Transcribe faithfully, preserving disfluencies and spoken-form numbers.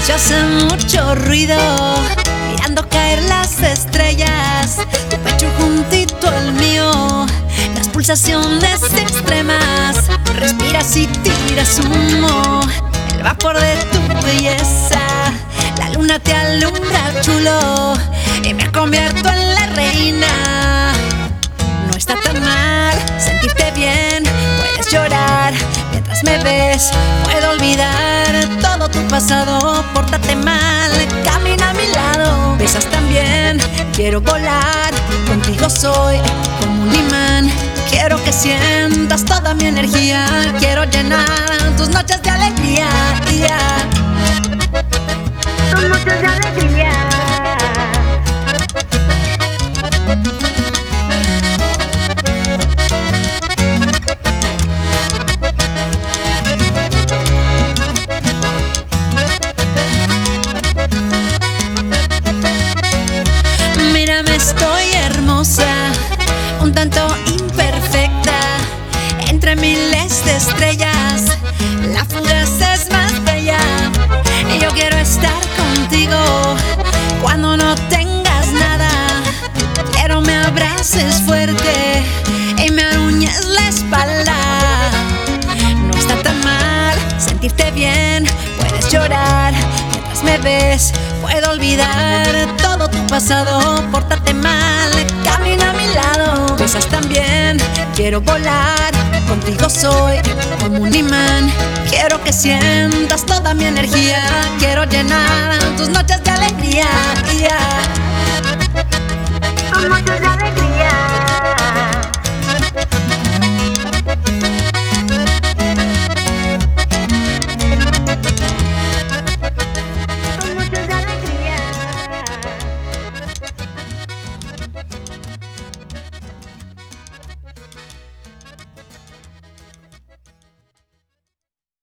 noche hace mucho ruido, mirando caer las estrellas, tu pecho juntito al mío, las pulsaciones extremas, respiras y tiras humo, el vapor de tu belleza, la luna te alumbra chulo y me convierto en la reina. No está tan mal sentirte bien, puedes llorar mientras me ves, puedo olvidar todo tu pasado, pórtate mal, camina a mi lado, besas también, quiero volar, contigo soy como un imán, quiero que sientas toda mi energía, quiero llenar tus noches de alegría, yeah. Tus noches de alegría. Mírame, estoy hermosa, un tanto imperfecta, entre miles de estrellas, la fugaz es más bella. Y yo quiero estar contigo cuando no tengas nada, quiero me abraces fuerte y me aruñes la espalda. No está tan mal sentirte bien, puedes llorar mientras me ves, puedo olvidar todo tu pasado, pórtate mal, camina a mi lado, besas también, quiero volar, contigo soy como un imán, quiero que sientas toda mi energía, quiero llenar tus noches de